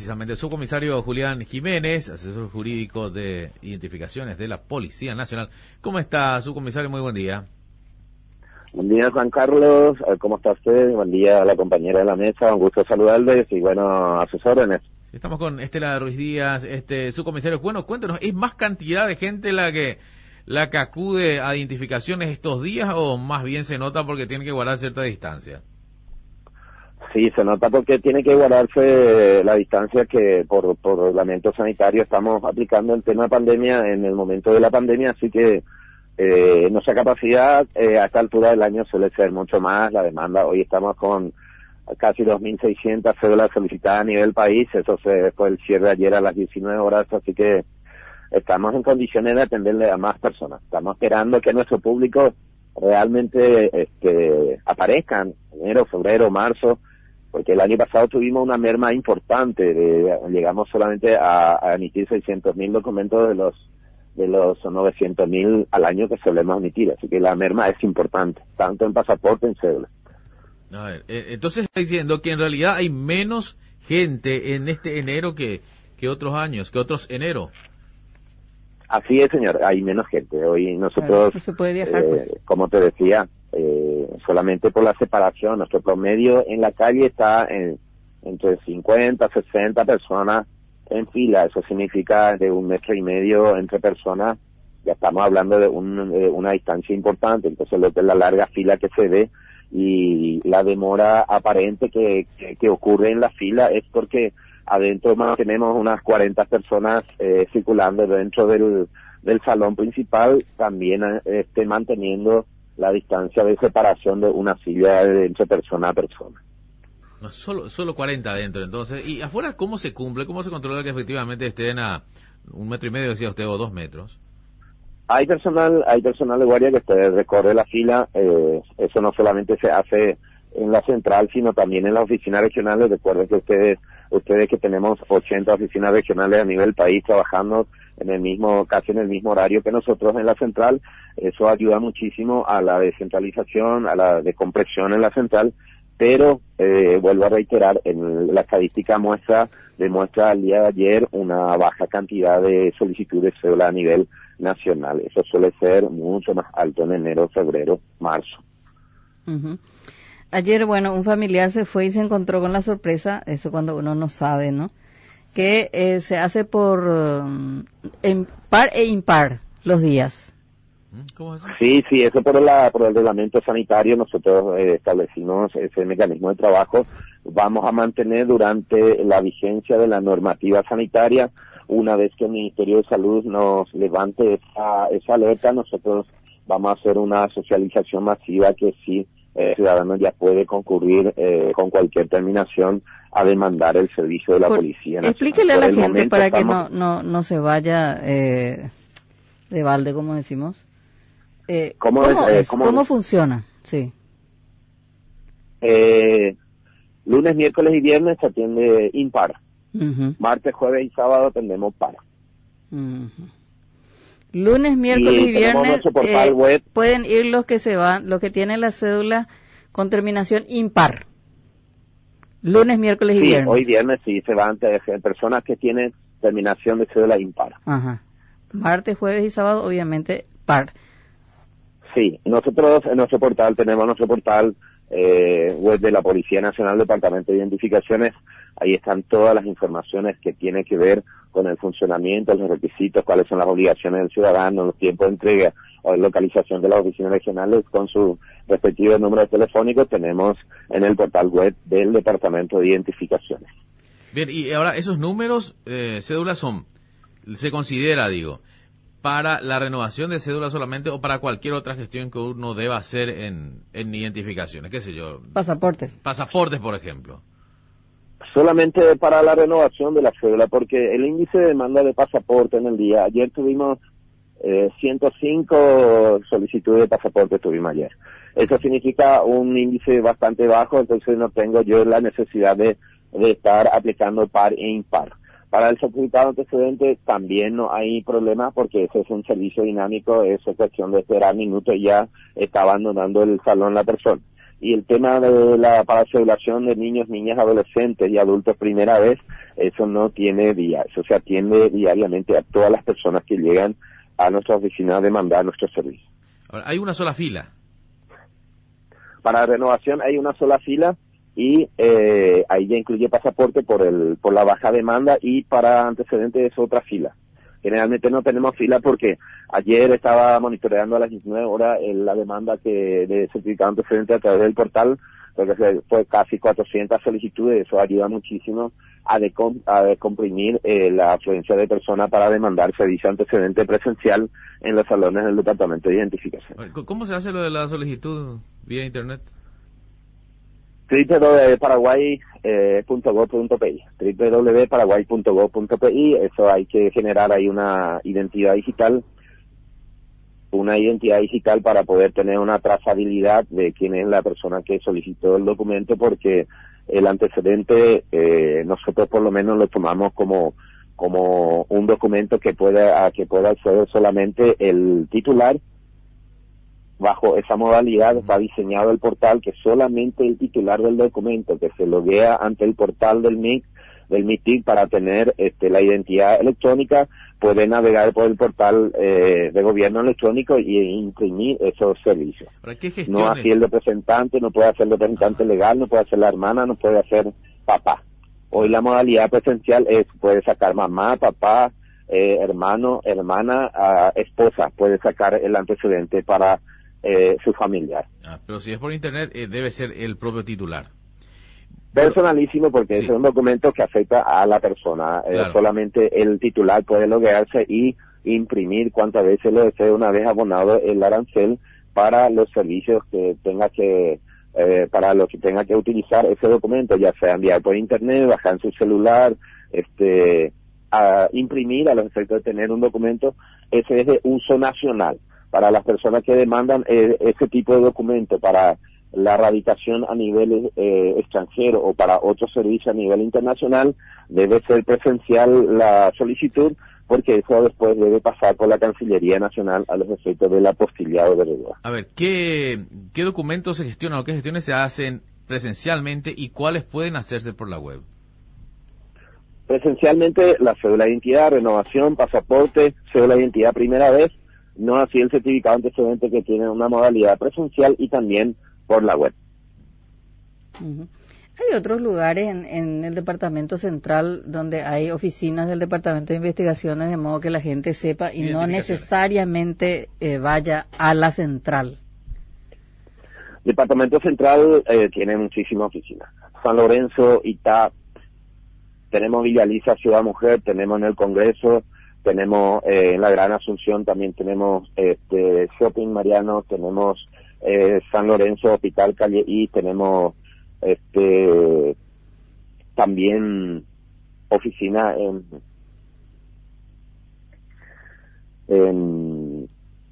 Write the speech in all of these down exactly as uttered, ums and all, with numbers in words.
precisamente subcomisario Julián Jiménez, asesor jurídico de identificaciones de la Policía Nacional. ¿Cómo está, subcomisario? Muy buen día. Buen día, Juan Carlos. ¿Cómo está usted? Buen día a la compañera de la mesa. Un gusto saludarles y, bueno, a sus órdenes. Estamos con Estela Ruiz Díaz, este subcomisario. Bueno, cuéntenos, ¿es más cantidad de gente la que la que acude a identificaciones estos días o más bien se nota porque tiene que guardar cierta distancia? Sí, se nota porque tiene que guardarse la distancia que por, por reglamento sanitario estamos aplicando el tema de pandemia en el momento de la pandemia, así que eh, nuestra capacidad eh, a esta altura del año suele ser mucho más la demanda. Hoy estamos con casi dos mil seiscientas cédulas solicitadas a nivel país, eso se fue el cierre ayer a las diecinueve horas, así que estamos en condiciones de atenderle a más personas. Estamos esperando que nuestro público realmente este, aparezca en enero, febrero, marzo, porque el año pasado tuvimos una merma importante, de, llegamos solamente a, a emitir seiscientos mil documentos de los de los novecientos mil al año que solemos emitir, así que la merma es importante, tanto en pasaporte, en cédula. A ver, eh, entonces está diciendo que en realidad hay menos gente en este enero que, que otros años, que otros enero. Así es, señor, hay menos gente. Hoy nosotros, no se puede viajar, eh, pues. como te decía, eh, solamente por la separación, nuestro promedio en la calle está en, entre cincuenta, sesenta personas en fila. Eso significa de un metro y medio entre personas, ya estamos hablando de, un, de una distancia importante. Entonces, lo que es la larga fila que se ve y la demora aparente que, que, que ocurre en la fila es porque adentro más tenemos unas cuarenta personas eh, circulando dentro del, del salón principal, también este, manteniendo la distancia de separación de una silla de entre persona a persona. No, solo solo cuarenta adentro, entonces. ¿Y afuera cómo se cumple? ¿Cómo se controla que efectivamente estén a un metro y medio, decía usted, o dos metros? Hay personal, hay personal de guardia que usted recorre la fila, eh, eso no solamente se hace en la central, sino también en las oficinas regionales. Recuerden que ustedes, ustedes que tenemos ochenta oficinas regionales a nivel país trabajando en el mismo, casi en el mismo horario que nosotros en la central, eso ayuda muchísimo a la descentralización, a la descompresión en la central, pero eh, vuelvo a reiterar, en la estadística muestra, demuestra al día de ayer una baja cantidad de solicitudes de cédula a nivel nacional. Eso suele ser mucho más alto en enero, febrero, marzo. Uh-huh. Ayer, bueno, un familiar se fue y se encontró con la sorpresa, eso cuando uno no sabe, ¿no? Que eh, se hace por um, en par e impar los días. ¿Cómo es eso? Sí, sí, eso por, la, por el reglamento sanitario nosotros eh, establecimos ese mecanismo de trabajo. Vamos a mantener durante la vigencia de la normativa sanitaria. Una vez que el Ministerio de Salud nos levante esa, esa alerta, nosotros vamos a hacer una socialización masiva que sí, el eh, ciudadano ya puede concurrir eh, con cualquier terminación a demandar el servicio de la por, Policía Nacional. Explíquele a la gente momento para estamos... que no, no, no se vaya eh, de balde, como decimos. Eh, ¿Cómo, ¿cómo, es, es? eh, ¿cómo, ¿Cómo funciona? Sí. Eh, lunes, miércoles y viernes se atiende impar. Uh-huh. Martes, jueves y sábado atendemos par. Uh-huh. Lunes, miércoles y, y viernes eh, web. pueden ir los que se van, los que tienen la cédula con terminación impar. Lunes, miércoles y sí, viernes. Hoy viernes sí se van personas que tienen terminación de cédula impar. Ajá. Martes, jueves y sábado, obviamente, par. Sí, nosotros en nuestro portal tenemos nuestro portal eh, web de la Policía Nacional, Departamento de Identificaciones. Ahí están todas las informaciones que tienen que ver con el funcionamiento, los requisitos, cuáles son las obligaciones del ciudadano, los tiempos de entrega o de localización de las oficinas regionales con su respectivo número telefónico. Tenemos en el portal web del Departamento de Identificaciones. Bien, y ahora esos números, eh, cédulas son, se considera, digo, para la renovación de cédula solamente o para cualquier otra gestión que uno deba hacer en, en identificaciones, qué sé yo. Pasaportes. Pasaportes, por ejemplo. Solamente para la renovación de la cédula, porque el índice de demanda de pasaporte en el día, ayer tuvimos eh, ciento cinco solicitudes de pasaporte, tuvimos ayer. Eso significa un índice bastante bajo, entonces no tengo yo la necesidad de, de estar aplicando par e impar. Para el certificado de antecedente también no hay problema porque ese es un servicio dinámico, es cuestión de esperar minutos y ya está abandonando el salón la persona. y el tema de la paracebulación de niños, niñas, adolescentes y adultos primera vez, eso no tiene día, eso se atiende diariamente a todas las personas que llegan a nuestra oficina a demandar nuestros servicios. Ahora, hay una sola fila. Para renovación hay una sola fila y eh, ahí ya incluye pasaporte por el por la baja demanda, y para antecedentes es otra fila. Generalmente no tenemos fila porque ayer estaba monitoreando a las diecinueve horas la demanda que de certificado antecedente a través del portal, porque fue casi cuatrocientas solicitudes. Eso ayuda muchísimo a, decom, a decomprimir eh, la afluencia de personas para demandar servicio antecedente presencial en los salones del Departamento de Identificación. ¿Cómo se hace lo de la solicitud vía internet? doble u doble u doble u punto paraguay punto gob punto p i doble u doble u doble u punto paraguay punto gob punto p i. Eso hay que generar ahí una identidad digital, una identidad digital para poder tener una trazabilidad de quién es la persona que solicitó el documento, porque el antecedente eh, nosotros por lo menos lo tomamos como como un documento que pueda que pueda acceder solamente el titular. Bajo esa modalidad está diseñado el portal que solamente el titular del documento que se loguea ante el portal del M I C, del M I T I C, para tener este, la identidad electrónica, puede navegar por el portal eh, de gobierno electrónico y imprimir esos servicios. ¿Para qué gestiones? No así el representante, no puede hacer el representante ah. legal, no puede hacer la hermana, no puede hacer papá. Hoy la modalidad presencial es, puede sacar mamá, papá, eh, hermano, hermana, uh, esposa, puede sacar el antecedente para Eh, su familiar. Ah, pero si es por internet, eh, debe ser el propio titular. Personalísimo, porque sí. es un documento que afecta a la persona. Eh, claro. Solamente el titular puede loguearse y imprimir cuantas veces lo desee, una vez abonado el arancel para los servicios que tenga que, eh, para los que tenga que utilizar ese documento, ya sea enviar por internet, bajar en su celular, este, a imprimir a los efectos de tener un documento. Ese es de uso nacional. Para las personas que demandan eh, ese tipo de documento para la radicación a nivel eh, extranjero o para otro servicio a nivel internacional, debe ser presencial la solicitud, porque eso después debe pasar por la Cancillería Nacional a los efectos del apostillado de regla. A ver, ¿qué, qué documentos se gestionan o qué gestiones se hacen presencialmente y cuáles pueden hacerse por la web? Presencialmente, la cédula de identidad, renovación, pasaporte, cédula de identidad primera vez, no así el certificado antecedente, que tiene una modalidad presencial y también por la web. Uh-huh. Hay otros lugares en, en el Departamento Central donde hay oficinas del Departamento de Investigaciones, de modo que la gente sepa y no necesariamente eh, vaya a la central. Departamento Central eh, tiene muchísimas oficinas. San Lorenzo, Itá, tenemos Villa Lisa, Ciudad Mujer, tenemos en el Congreso, tenemos eh, en la Gran Asunción, también tenemos este Shopping Mariano, tenemos eh, San Lorenzo, Hospital Calle I, tenemos este también oficina en en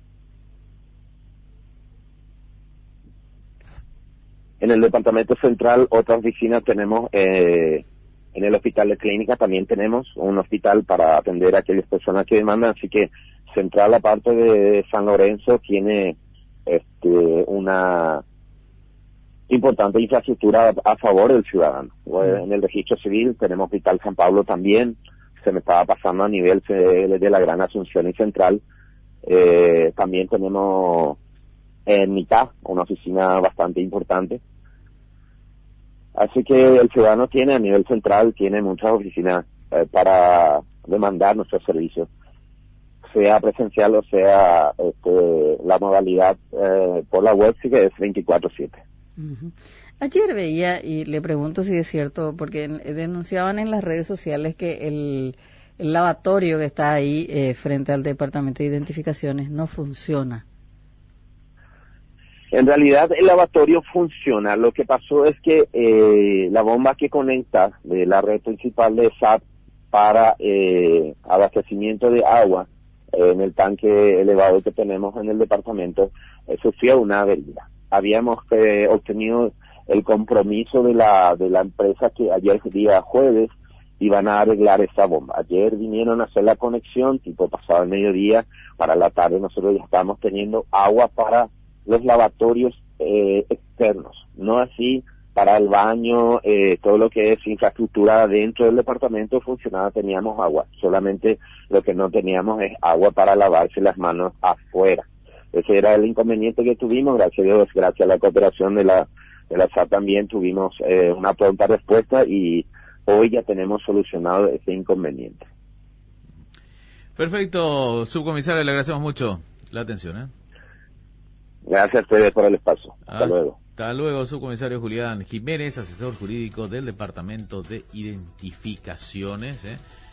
en el Departamento Central. Otra oficina tenemos eh, en el Hospital de Clínica, también tenemos un hospital para atender a aquellas personas que demandan, así que Central, aparte de San Lorenzo, tiene este una importante infraestructura a, a favor del ciudadano. En el registro civil tenemos Hospital San Pablo también, se me estaba pasando a nivel de, de la Gran Asunción y Central. Eh, también tenemos en mitad una oficina bastante importante. Así que el ciudadano tiene a nivel central, tiene muchas oficinas eh, para demandar nuestros servicios, sea presencial o sea este, la modalidad eh, por la web, sí que es veinticuatro siete. Uh-huh. Ayer veía, y le pregunto si es cierto, porque denunciaban en las redes sociales que el, el lavatorio que está ahí eh, frente al Departamento de Identificaciones no funciona. En realidad el lavatorio funciona. Lo que pasó es que eh, la bomba que conecta de la red principal de S A P para eh, abastecimiento de agua eh, en el tanque elevado que tenemos en el departamento eh, sufrió una avería. Habíamos eh, obtenido el compromiso de la de la empresa que ayer día jueves iban a arreglar esa bomba. Ayer vinieron a hacer la conexión, tipo pasado el mediodía, para la tarde nosotros ya estábamos teniendo agua para los lavatorios eh, externos, no así para el baño, eh, todo lo que es infraestructura dentro del departamento funcionaba, teníamos agua, solamente lo que no teníamos es agua para lavarse las manos afuera. Ese era el inconveniente que tuvimos, gracias a Dios, gracias a la cooperación de la de la S A T también tuvimos eh, una pronta respuesta y hoy ya tenemos solucionado ese inconveniente. Perfecto, subcomisario, le agradecemos mucho la atención. ¿eh? Gracias a ustedes por el espacio. Hasta Ah, luego. Hasta luego, subcomisario Julián Jiménez, asesor jurídico del Departamento de Identificaciones. ¿eh?